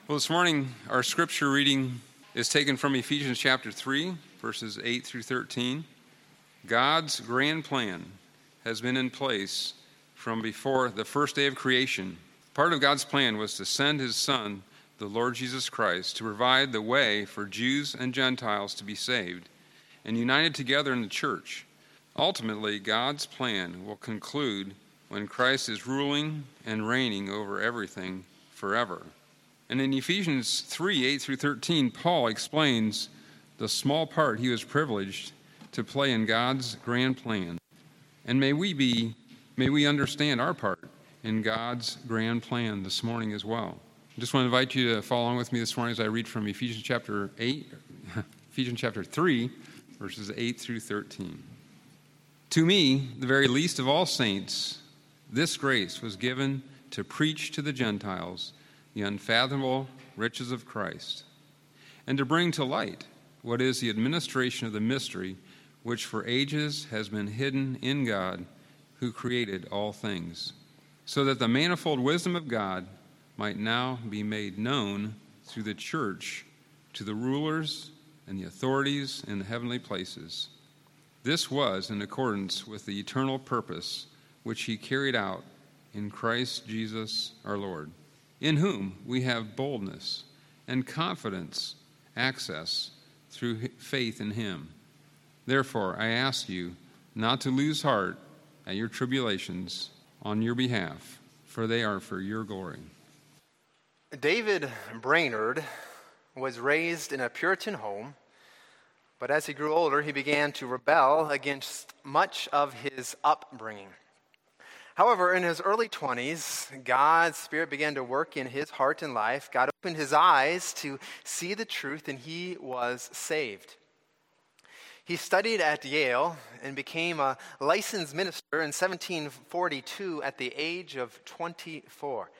Well, this morning, our scripture reading is taken from Ephesians chapter 3, verses 8 through 13. God's grand plan has been in place from before the first day of creation. Part of God's plan was to send his Son, the Lord Jesus Christ, to provide the way for Jews and Gentiles to be saved and united together in the church. Ultimately, God's plan will conclude when Christ is ruling and reigning over everything forever. And in Ephesians 3, 8 through 13, Paul explains the small part he was privileged to play in God's grand plan. And may we understand our part in God's grand plan this morning as well. I just want to invite you to follow along with me this morning as I read from Ephesians chapter 3, verses 8 through 13. To me, the very least of all saints, this grace was given to preach to the Gentiles the unfathomable riches of Christ, and to bring to light what is the administration of the mystery which for ages has been hidden in God who created all things, so that the manifold wisdom of God might now be made known through the church to the rulers and the authorities in the heavenly places. This was in accordance with the eternal purpose which he carried out in Christ Jesus our Lord, in whom we have boldness and confidence access through faith in him. Therefore, I ask you not to lose heart at your tribulations on your behalf, for they are for your glory. David Brainerd was raised in a Puritan home, but as he grew older, he began to rebel against much of his upbringing. However, in his early 20s, God's Spirit began to work in his heart and life. God opened his eyes to see the truth, and he was saved. He studied at Yale and became a licensed minister in 1742 at the age of 24.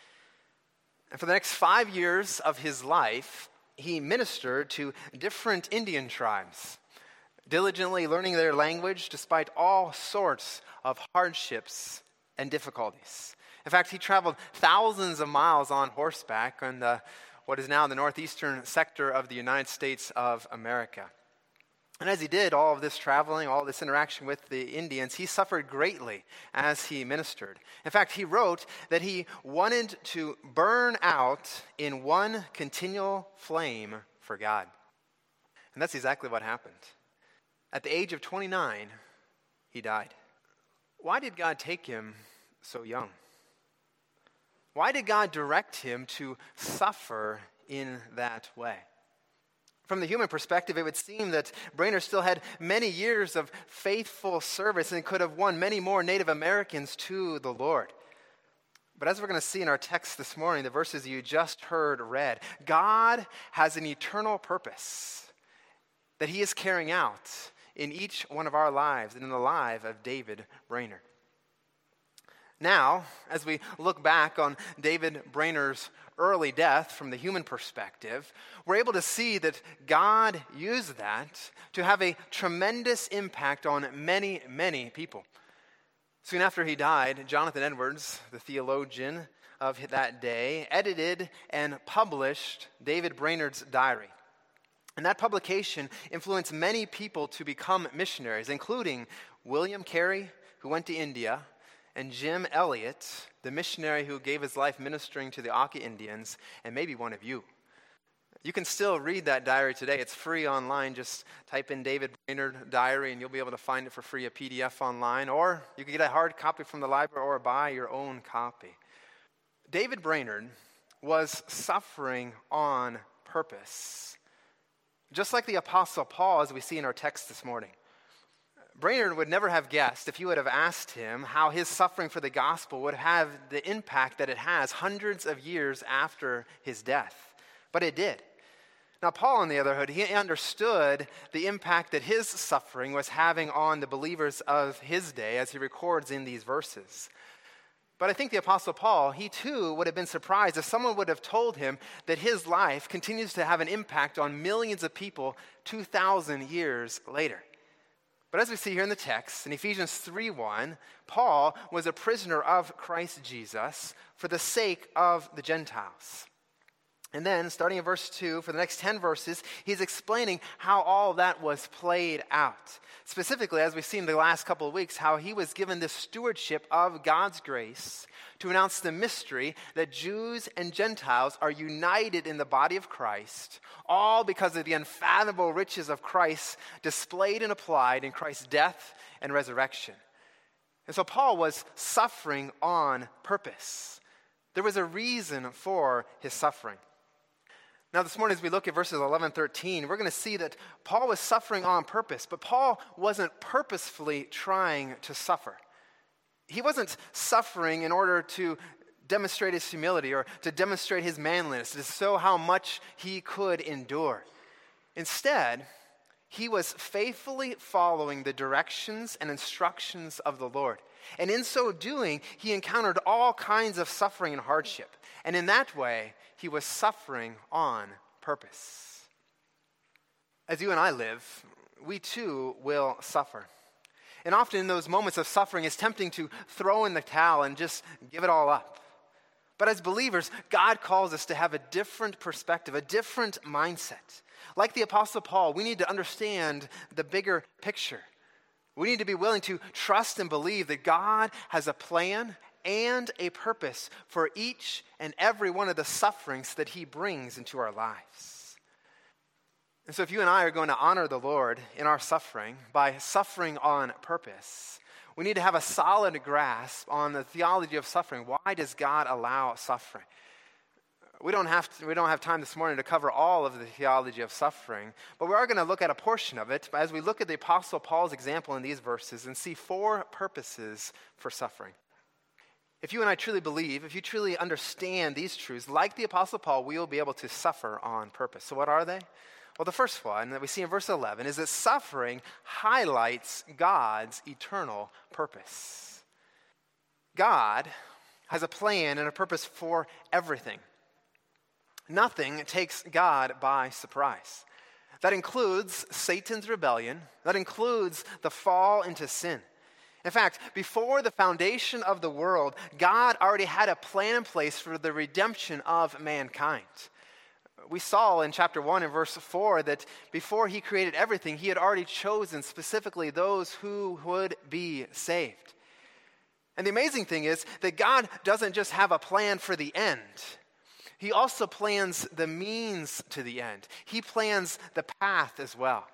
And for the next 5 years of his life, he ministered to different Indian tribes, diligently learning their language despite all sorts of hardships and difficulties. In fact, he traveled thousands of miles on horseback in what is now the northeastern sector of the United States of America. And as he did all of this traveling, all this interaction with the Indians, he suffered greatly as he ministered. In fact, he wrote that he wanted to burn out in one continual flame for God. And that's exactly what happened. At the age of 29, he died. Why did God take him so young? Why did God direct him to suffer in that way? From the human perspective, it would seem that Brainerd still had many years of faithful service and could have won many more Native Americans to the Lord. But as we're going to see in our text this morning, the verses you just heard read, God has an eternal purpose that he is carrying out in each one of our lives and in the life of David Brainerd. Now, as we look back on David Brainerd's early death from the human perspective, we're able to see that God used that to have a tremendous impact on many, many people. Soon after he died, Jonathan Edwards, the theologian of that day, edited and published David Brainerd's diary. And that publication influenced many people to become missionaries, including William Carey, who went to India, and Jim Elliot, the missionary who gave his life ministering to the Auca Indians, and maybe one of you. You can still read that diary today. It's free online. Just type in David Brainerd diary, and you'll be able to find it for free, a PDF online. Or you can get a hard copy from the library or buy your own copy. David Brainerd was suffering on purpose, just like the Apostle Paul, as we see in our text this morning. Brainerd would never have guessed, if you would have asked him, how his suffering for the gospel would have the impact that it has hundreds of years after his death. But it did. Now, Paul, on the other hand, he understood the impact that his suffering was having on the believers of his day, as he records in these verses. But I think the Apostle Paul, he too would have been surprised if someone would have told him that his life continues to have an impact on millions of people 2,000 years later. But as we see here in the text, in Ephesians 3:1, Paul was a prisoner of Christ Jesus for the sake of the Gentiles. And then, starting in verse 2, for the next 10 verses, he's explaining how all that was played out. Specifically, as we've seen the last couple of weeks, how he was given this stewardship of God's grace to announce the mystery that Jews and Gentiles are united in the body of Christ, all because of the unfathomable riches of Christ displayed and applied in Christ's death and resurrection. And so Paul was suffering on purpose. There was a reason for his suffering. Now, this morning, as we look at verses 11 and 13, we're going to see that Paul was suffering on purpose, but Paul wasn't purposefully trying to suffer. He wasn't suffering in order to demonstrate his humility or to demonstrate his manliness, to show how much he could endure. Instead, he was faithfully following the directions and instructions of the Lord. And in so doing, he encountered all kinds of suffering and hardship. And in that way, he was suffering on purpose. As you and I live, we too will suffer. And often in those moments of suffering, it's tempting to throw in the towel and just give it all up. But as believers, God calls us to have a different perspective, a different mindset. Like the Apostle Paul, we need to understand the bigger picture. We need to be willing to trust and believe that God has a plan and a purpose for each and every one of the sufferings that he brings into our lives. And so if you and I are going to honor the Lord in our suffering by suffering on purpose, we need to have a solid grasp on the theology of suffering. Why does God allow suffering? We don't have time this morning to cover all of the theology of suffering, but we are going to look at a portion of it as we look at the Apostle Paul's example in these verses and see 4 purposes for suffering. If you and I truly believe, if you truly understand these truths, like the Apostle Paul, we will be able to suffer on purpose. So what are they? Well, the first one that we see in verse 11 is that suffering highlights God's eternal purpose. God has a plan and a purpose for everything. Nothing takes God by surprise. That includes Satan's rebellion. That includes the fall into sin. In fact, before the foundation of the world, God already had a plan in place for the redemption of mankind. We saw in chapter 1 and verse 4 that before he created everything, he had already chosen specifically those who would be saved. And the amazing thing is that God doesn't just have a plan for the end. He also plans the means to the end. He plans the path as well.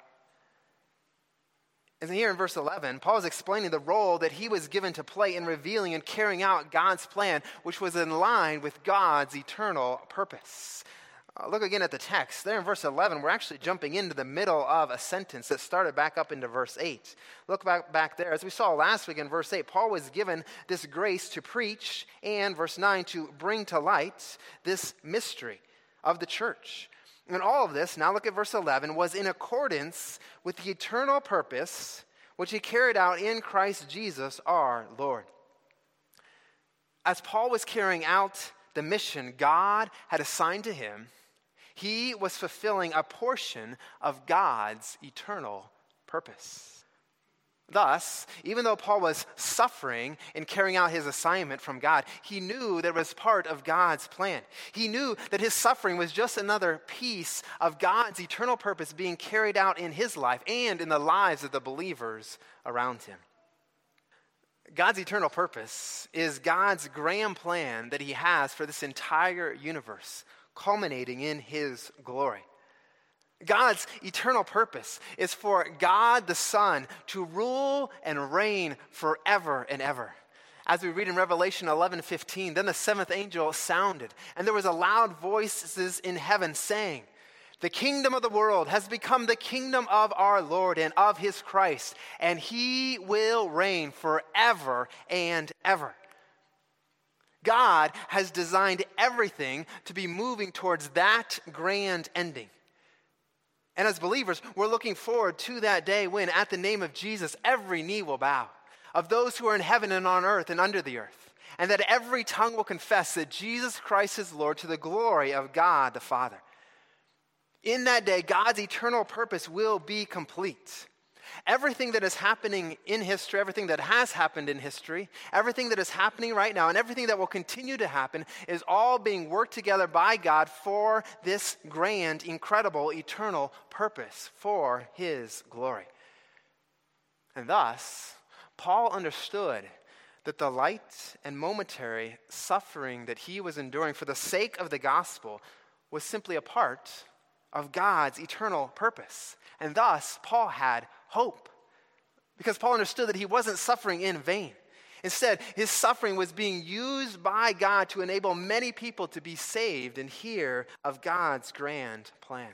And here in verse 11, Paul is explaining the role that he was given to play in revealing and carrying out God's plan, which was in line with God's eternal purpose. Look again at the text. There in verse 11, we're actually jumping into the middle of a sentence that started back up into verse 8. Look back there. As we saw last week in verse 8, Paul was given this grace to preach and, verse 9, to bring to light this mystery of the church. And all of this, now look at verse 11, was in accordance with the eternal purpose which he carried out in Christ Jesus our Lord. As Paul was carrying out the mission God had assigned to him, he was fulfilling a portion of God's eternal purpose. Thus, even though Paul was suffering in carrying out his assignment from God, he knew that it was part of God's plan. He knew that his suffering was just another piece of God's eternal purpose being carried out in his life and in the lives of the believers around him. God's eternal purpose is God's grand plan that he has for this entire universe, culminating in his glory. God's eternal purpose is for God the Son to rule and reign forever and ever. As we read in Revelation 11:15, then the 7th angel sounded, and there was a loud voices in heaven saying, "The kingdom of the world has become the kingdom of our Lord and of his Christ, and he will reign forever and ever." God has designed everything to be moving towards that grand ending. And as believers, we're looking forward to that day when, at the name of Jesus, every knee will bow, of those who are in heaven and on earth and under the earth, and that every tongue will confess that Jesus Christ is Lord to the glory of God the Father. In that day, God's eternal purpose will be complete. Everything that is happening in history, everything that has happened in history, everything that is happening right now, and everything that will continue to happen is all being worked together by God for this grand, incredible, eternal purpose, for His glory. And thus, Paul understood that the light and momentary suffering that he was enduring for the sake of the gospel was simply a part of God's eternal purpose. And thus, Paul had hope, because Paul understood that he wasn't suffering in vain. Instead, his suffering was being used by God to enable many people to be saved and hear of God's grand plan.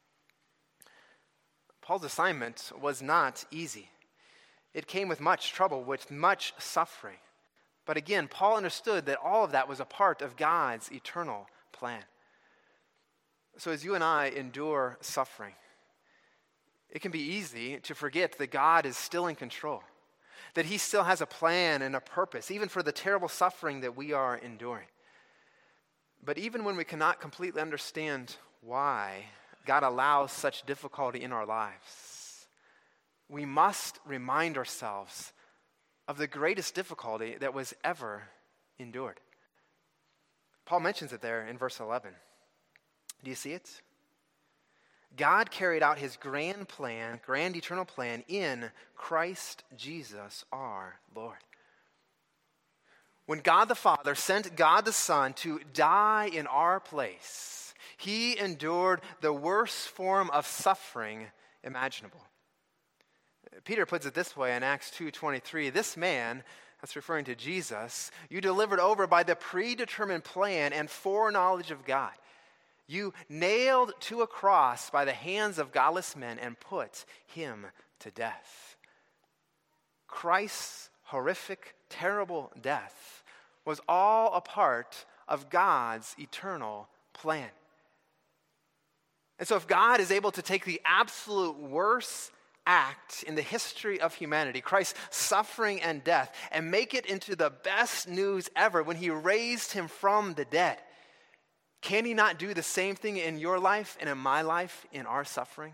Paul's assignment was not easy. It came with much trouble, with much suffering. But again, Paul understood that all of that was a part of God's eternal plan. So as you and I endure suffering, it can be easy to forget that God is still in control, that He still has a plan and a purpose, even for the terrible suffering that we are enduring. But even when we cannot completely understand why God allows such difficulty in our lives, we must remind ourselves of the greatest difficulty that was ever endured. Paul mentions it there in verse 11. Do you see it? God carried out His grand plan, grand eternal plan in Christ Jesus our Lord. When God the Father sent God the Son to die in our place, He endured the worst form of suffering imaginable. Peter puts it this way in Acts 2:23, this man, that's referring to Jesus, you delivered over by the predetermined plan and foreknowledge of God. You nailed to a cross by the hands of godless men and put Him to death. Christ's horrific, terrible death was all a part of God's eternal plan. And so if God is able to take the absolute worst act in the history of humanity, Christ's suffering and death, and make it into the best news ever when He raised Him from the dead, can He not do the same thing in your life and in my life, in our suffering?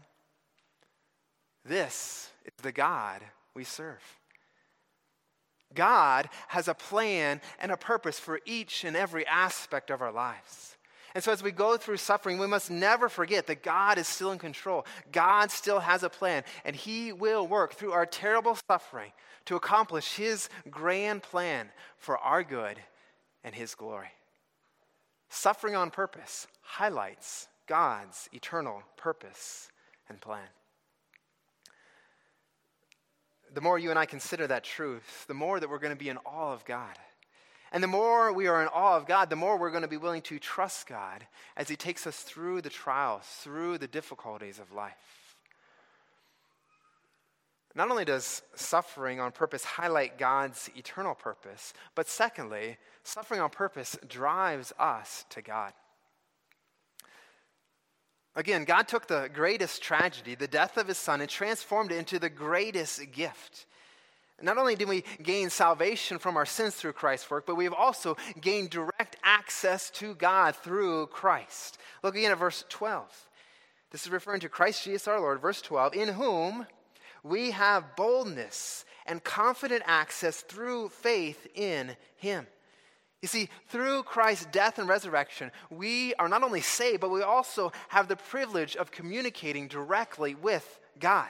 This is the God we serve. God has a plan and a purpose for each and every aspect of our lives. And so as we go through suffering, we must never forget that God is still in control. God still has a plan, and He will work through our terrible suffering to accomplish His grand plan for our good and His glory. Suffering on purpose highlights God's eternal purpose and plan. The more you and I consider that truth, the more that we're going to be in awe of God. And the more we are in awe of God, the more we're going to be willing to trust God as He takes us through the trials, through the difficulties of life. Not only does suffering on purpose highlight God's eternal purpose, but secondly, suffering on purpose drives us to God. Again, God took the greatest tragedy, the death of His Son, and transformed it into the greatest gift. Not only did we gain salvation from our sins through Christ's work, but we have also gained direct access to God through Christ. Look again at verse 12. This is referring to Christ Jesus our Lord, verse 12, in whom we have boldness and confident access through faith in Him. You see, through Christ's death and resurrection, we are not only saved, but we also have the privilege of communicating directly with God.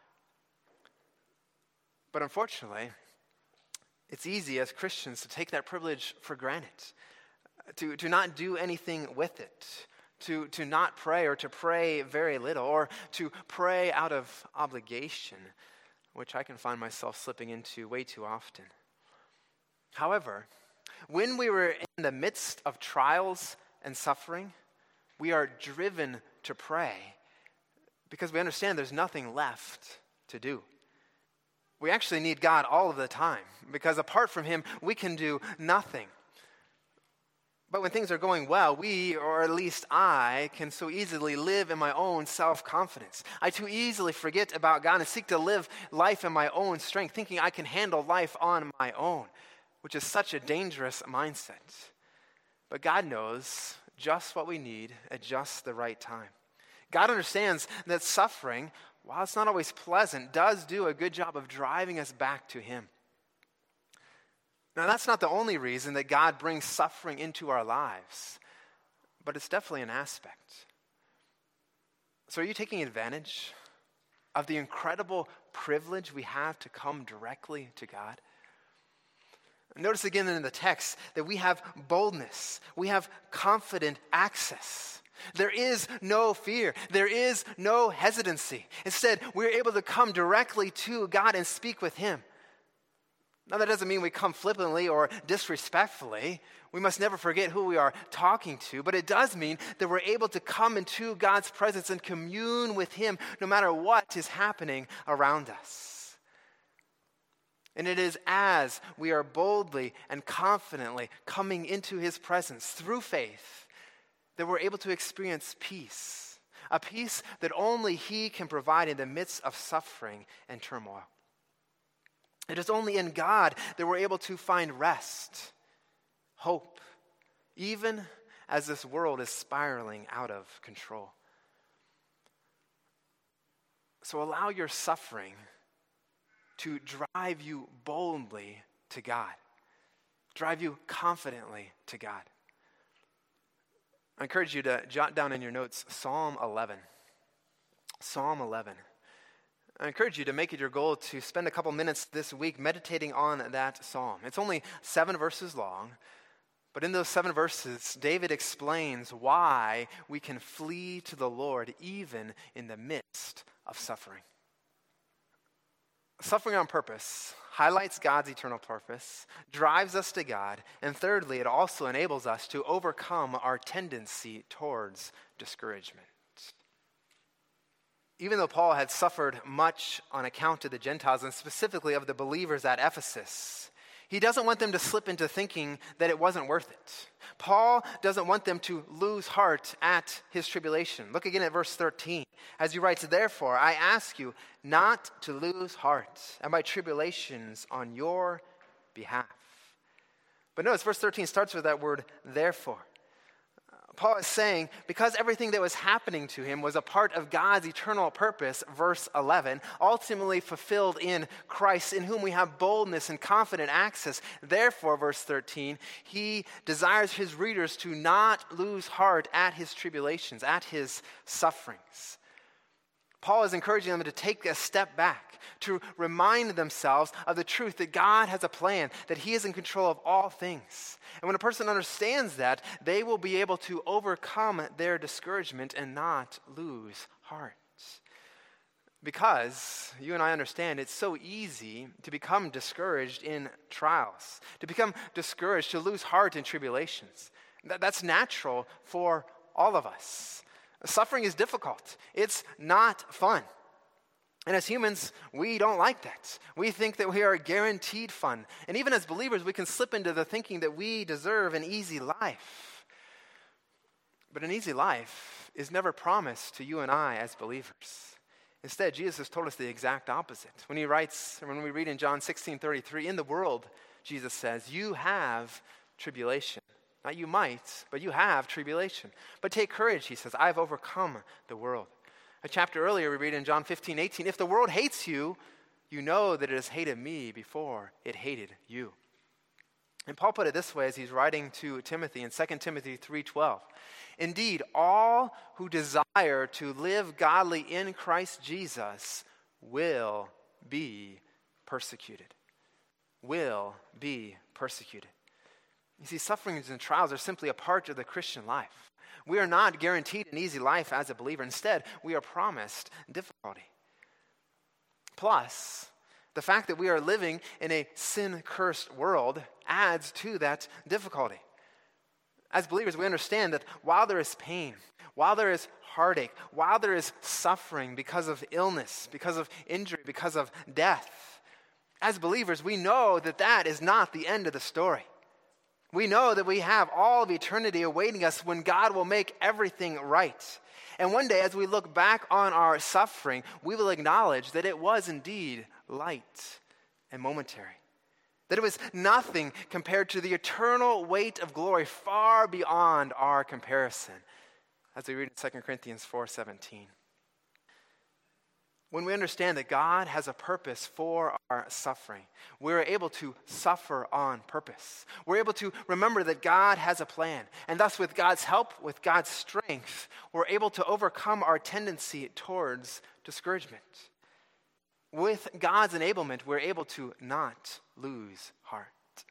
But unfortunately, it's easy as Christians to take that privilege for granted, to not do anything with it, to not pray or to pray very little, or to pray out of obligation, which I can find myself slipping into way too often. However, when we were in the midst of trials and suffering, we are driven to pray because we understand there's nothing left to do. We actually need God all of the time because apart from Him, we can do nothing. But when things are going well, we, or at least I, can so easily live in my own self-confidence. I too easily forget about God and seek to live life in my own strength, thinking I can handle life on my own, which is such a dangerous mindset. But God knows just what we need at just the right time. God understands that suffering while it's not always pleasant, does do a good job of driving us back to him. Now, that's not the only reason that God brings suffering into our lives, but it's definitely an aspect. So are you taking advantage of the incredible privilege we have to come directly to God? Notice again in the text that we have boldness. We have confident access. There is no fear. There is no hesitancy. Instead, we're able to come directly to God and speak with him. Now, that doesn't mean we come flippantly or disrespectfully. We must never forget who we are talking to. But it does mean that we're able to come into God's presence and commune with him no matter what is happening around us. And it is as we are boldly and confidently coming into his presence through faith that we're able to experience peace, a peace that only he can provide in the midst of suffering and turmoil. It is only in God that we're able to find rest, hope, even as this world is spiraling out of control. So allow your suffering to drive you boldly to God, drive you confidently to God. I encourage you to jot down in your notes Psalm 11. Psalm 11. I encourage you to make it your goal to spend a couple minutes this week meditating on that psalm. It's only 7 verses long, but in those 7 verses, David explains why we can flee to the Lord even in the midst of suffering. Suffering on purpose highlights God's eternal purpose, drives us to God, and thirdly, it also enables us to overcome our tendency towards discouragement. Even though Paul had suffered much on account of the Gentiles, and specifically of the believers at Ephesus, he doesn't want them to slip into thinking that it wasn't worth it. Paul doesn't want them to lose heart at his tribulation. Look again at verse 13. As he writes, "Therefore, I ask you not to lose heart at my tribulations on your behalf." But notice verse 13 starts with that word, therefore. Paul is saying, because everything that was happening to him was a part of God's eternal purpose, verse 11, ultimately fulfilled in Christ, in whom we have boldness and confident access. Therefore, verse 13, he desires his readers to not lose heart at his tribulations, at his sufferings. Paul is encouraging them to take a step back, to remind themselves of the truth that God has a plan, that he is in control of all things. And when a person understands that, they will be able to overcome their discouragement and not lose heart. Because you and I understand it's so easy to become discouraged in trials, to become discouraged, to lose heart in tribulations. That's natural for all of us. Suffering is difficult. It's not fun. And as humans, we don't like that. We think that we are guaranteed fun. And even as believers, we can slip into the thinking that we deserve an easy life. But an easy life is never promised to you and I as believers. Instead, Jesus has told us the exact opposite. When we read in John 16:33, in the world, Jesus says, you have tribulation. Not you might, but you have tribulation. But take courage, he says, I've overcome the world. A chapter earlier, we read in John 15:18, if the world hates you, you know that it has hated me before it hated you. And Paul put it this way as he's writing to Timothy in 2 Timothy 3:12. Indeed, all who desire to live godly in Christ Jesus will be persecuted. Will be persecuted. You see, sufferings and trials are simply a part of the Christian life. We are not guaranteed an easy life as a believer. Instead, we are promised difficulty. Plus, the fact that we are living in a sin-cursed world adds to that difficulty. As believers, we understand that while there is pain, while there is heartache, while there is suffering because of illness, because of injury, because of death, as believers, we know that that is not the end of the story. We know that we have all of eternity awaiting us when God will make everything right. And one day, as we look back on our suffering, we will acknowledge that it was indeed light and momentary. That it was nothing compared to the eternal weight of glory far beyond our comparison, as we read in 2 Corinthians 4:17. When we understand that God has a purpose for our suffering, we're able to suffer on purpose. We're able to remember that God has a plan. And thus, with God's help, with God's strength, we're able to overcome our tendency towards discouragement. With God's enablement, we're able to not lose heart.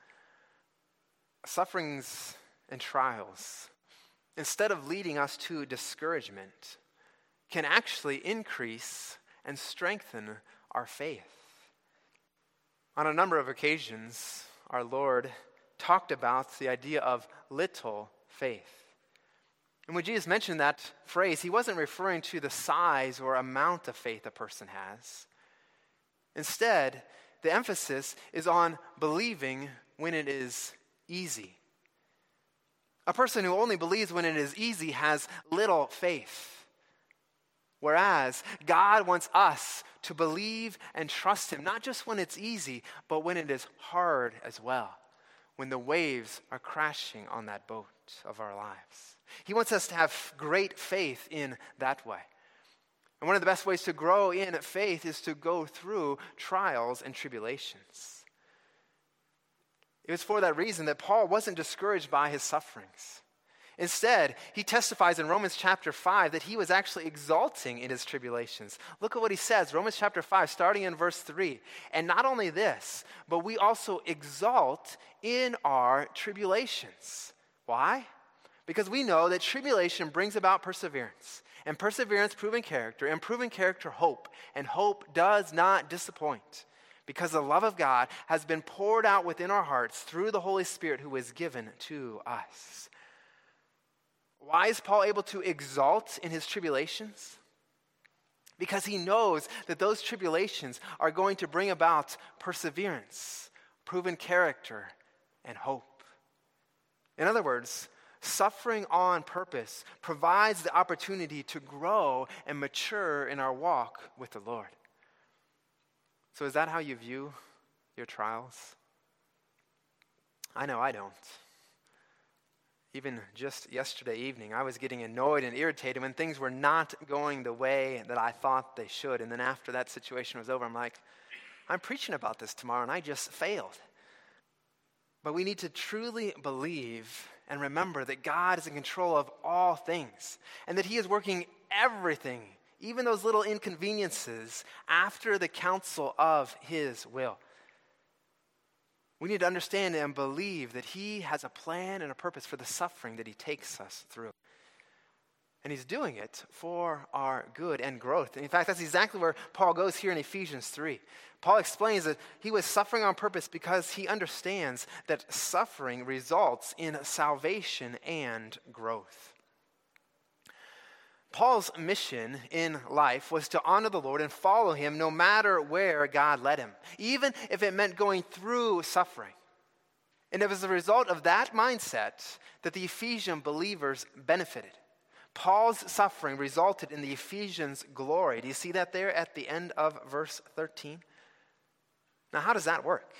Sufferings and trials, instead of leading us to discouragement, can actually increase and strengthen our faith. On a number of occasions, our Lord talked about the idea of little faith. And when Jesus mentioned that phrase, he wasn't referring to the size or amount of faith a person has. Instead, the emphasis is on believing when it is easy. A person who only believes when it is easy has little faith. Whereas God wants us to believe and trust him, not just when it's easy, but when it is hard as well, when the waves are crashing on that boat of our lives. He wants us to have great faith in that way. And one of the best ways to grow in faith is to go through trials and tribulations. It was for that reason that Paul wasn't discouraged by his sufferings. Instead, he testifies in Romans chapter 5 that he was actually exulting in his tribulations. Look at what he says, Romans chapter 5, starting in verse 3. And not only this, but we also exult in our tribulations. Why? Because we know that tribulation brings about perseverance, and perseverance proven character, and proven character hope, and hope does not disappoint, because the love of God has been poured out within our hearts through the Holy Spirit who is given to us. Why is Paul able to exult in his tribulations? Because he knows that those tribulations are going to bring about perseverance, proven character, and hope. In other words, suffering on purpose provides the opportunity to grow and mature in our walk with the Lord. So is that how you view your trials? I know I don't. Even just yesterday evening, I was getting annoyed and irritated when things were not going the way that I thought they should. And then after that situation was over, I'm like, I'm preaching about this tomorrow, and I just failed. But we need to truly believe and remember that God is in control of all things, and that he is working everything, even those little inconveniences, after the counsel of his will. We need to understand and believe that he has a plan and a purpose for the suffering that he takes us through. And he's doing it for our good and growth. And in fact, that's exactly where Paul goes here in Ephesians 3. Paul explains that he was suffering on purpose because he understands that suffering results in salvation and growth. Paul's mission in life was to honor the Lord and follow him no matter where God led him, even if it meant going through suffering. And it was a result of that mindset that the Ephesian believers benefited. Paul's suffering resulted in the Ephesians' glory. Do you see that there at the end of verse 13? Now, how does that work?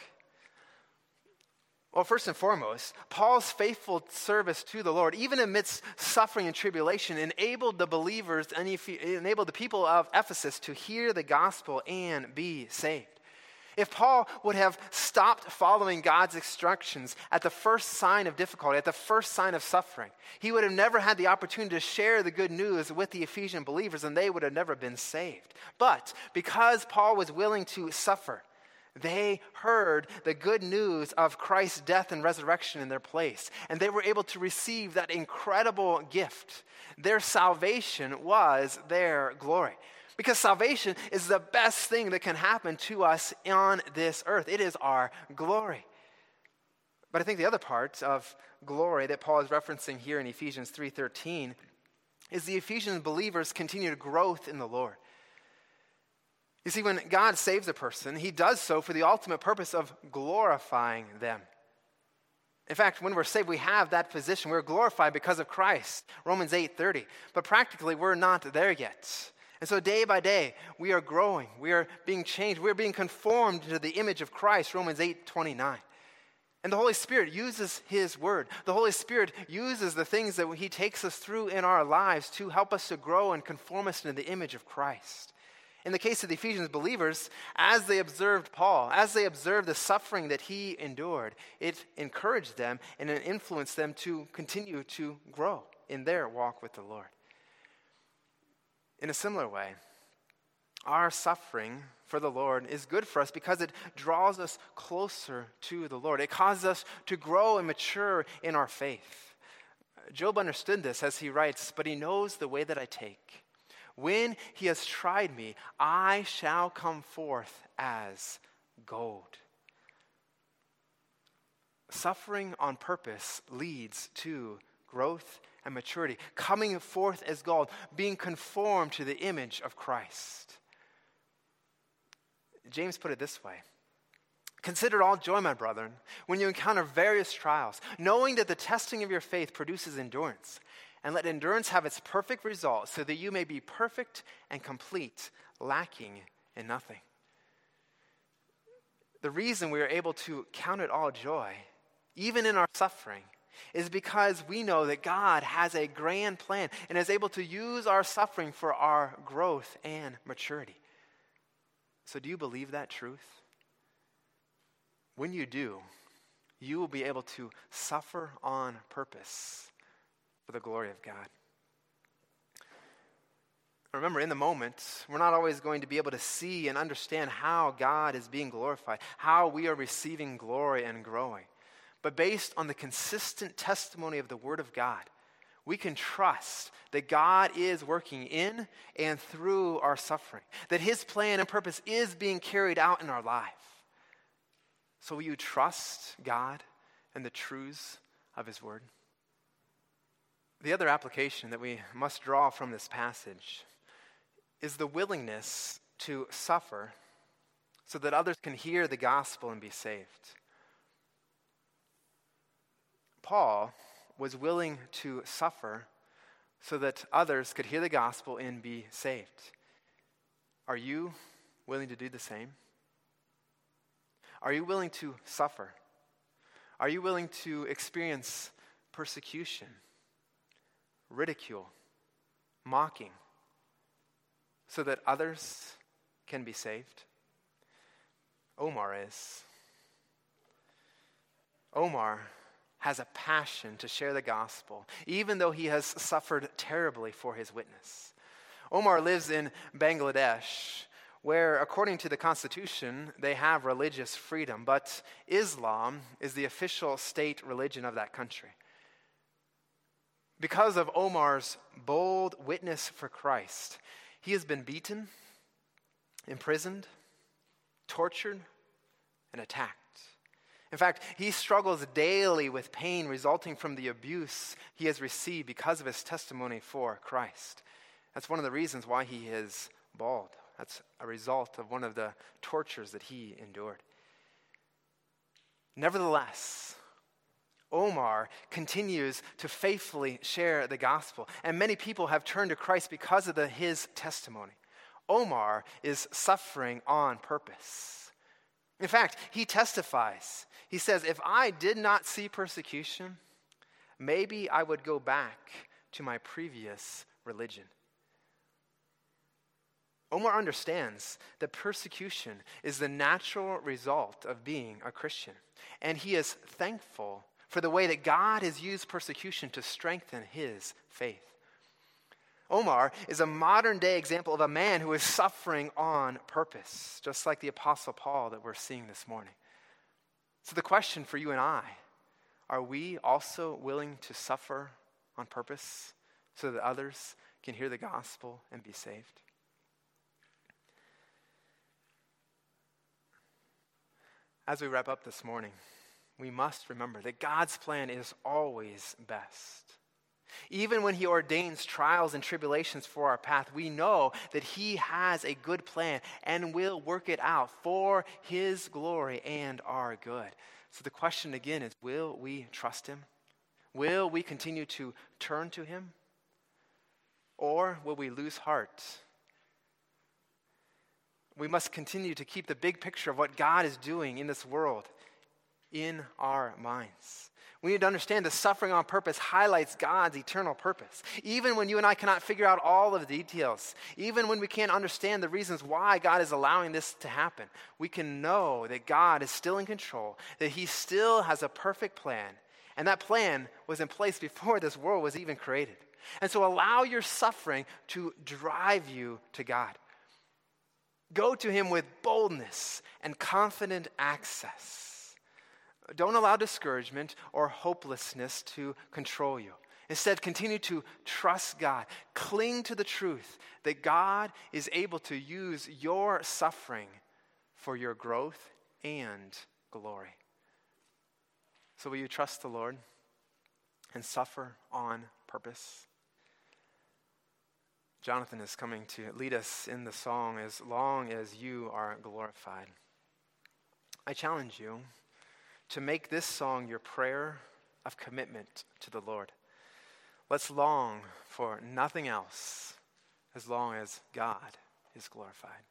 Well, first and foremost, Paul's faithful service to the Lord, even amidst suffering and tribulation, enabled the believers and enabled the people of Ephesus to hear the gospel and be saved. If Paul would have stopped following God's instructions at the first sign of difficulty, at the first sign of suffering, he would have never had the opportunity to share the good news with the Ephesian believers, and they would have never been saved. But because Paul was willing to suffer, they heard the good news of Christ's death and resurrection in their place, and they were able to receive that incredible gift. Their salvation was their glory. Because salvation is the best thing that can happen to us on this earth. It is our glory. But I think the other part of glory that Paul is referencing here in Ephesians 3:13 is the Ephesian believers' continued growth in the Lord. You see, when God saves a person, he does so for the ultimate purpose of glorifying them. In fact, when we're saved, we have that position. We're glorified because of Christ, Romans 8:30. But practically, we're not there yet. And so day by day, we are growing. We are being changed. We're being conformed to the image of Christ, Romans 8:29. And the Holy Spirit uses his word. The Holy Spirit uses the things that he takes us through in our lives to help us to grow and conform us into the image of Christ. In the case of the Ephesians believers, as they observed Paul, as they observed the suffering that he endured, it encouraged them and it influenced them to continue to grow in their walk with the Lord. In a similar way, our suffering for the Lord is good for us because it draws us closer to the Lord. It causes us to grow and mature in our faith. Job understood this as he writes, "But he knows the way that I take. When he has tried me, I shall come forth as gold." Suffering on purpose leads to growth and maturity, coming forth as gold, being conformed to the image of Christ. James put it this way: "Consider it all joy, my brethren, when you encounter various trials, knowing that the testing of your faith produces endurance. And let endurance have its perfect result, so that you may be perfect and complete, lacking in nothing." The reason we are able to count it all joy, even in our suffering, is because we know that God has a grand plan and is able to use our suffering for our growth and maturity. So do you believe that truth? When you do, you will be able to suffer on purpose for the glory of God. Remember, in the moment, we're not always going to be able to see and understand how God is being glorified, how we are receiving glory and growing. But based on the consistent testimony of the Word of God, we can trust that God is working in and through our suffering, that His plan and purpose is being carried out in our life. So will you trust God and the truths of His Word? The other application that we must draw from this passage is the willingness to suffer so that others can hear the gospel and be saved. Paul was willing to suffer so that others could hear the gospel and be saved. Are you willing to do the same? Are you willing to suffer? Are you willing to experience persecution, ridicule, mocking, so that others can be saved? Omar is. Omar has a passion to share the gospel, even though he has suffered terribly for his witness. Omar lives in Bangladesh, where, according to the constitution, they have religious freedom, but Islam is the official state religion of that country. Because of Omar's bold witness for Christ, he has been beaten, imprisoned, tortured, and attacked. In fact, he struggles daily with pain resulting from the abuse he has received because of his testimony for Christ. That's one of the reasons why he is bald. That's a result of one of the tortures that he endured. Nevertheless, Omar continues to faithfully share the gospel, and many people have turned to Christ because of his testimony. Omar is suffering on purpose. In fact, he testifies. He says, "If I did not see persecution, maybe I would go back to my previous religion." Omar understands that persecution is the natural result of being a Christian, and he is thankful for the way that God has used persecution to strengthen his faith. Omar is a modern-day example of a man who is suffering on purpose, just like the Apostle Paul that we're seeing this morning. So the question for you and I, are we also willing to suffer on purpose so that others can hear the gospel and be saved? As we wrap up this morning, we must remember that God's plan is always best. Even when he ordains trials and tribulations for our path, we know that he has a good plan and will work it out for his glory and our good. So the question again is, will we trust him? Will we continue to turn to him? Or will we lose heart? We must continue to keep the big picture of what God is doing in this world in our minds. We need to understand that suffering on purpose highlights God's eternal purpose. Even when you and I cannot figure out all of the details, even when we can't understand the reasons why God is allowing this to happen, we can know that God is still in control, that he still has a perfect plan, and that plan was in place before this world was even created. And so allow your suffering to drive you to God. Go to him with boldness and confident access. Don't allow discouragement or hopelessness to control you. Instead, continue to trust God. Cling to the truth that God is able to use your suffering for your growth and glory. So will you trust the Lord and suffer on purpose? Jonathan is coming to lead us in the song, As Long as You Are Glorified. I challenge you to make this song your prayer of commitment to the Lord. Let's long for nothing else as long as God is glorified.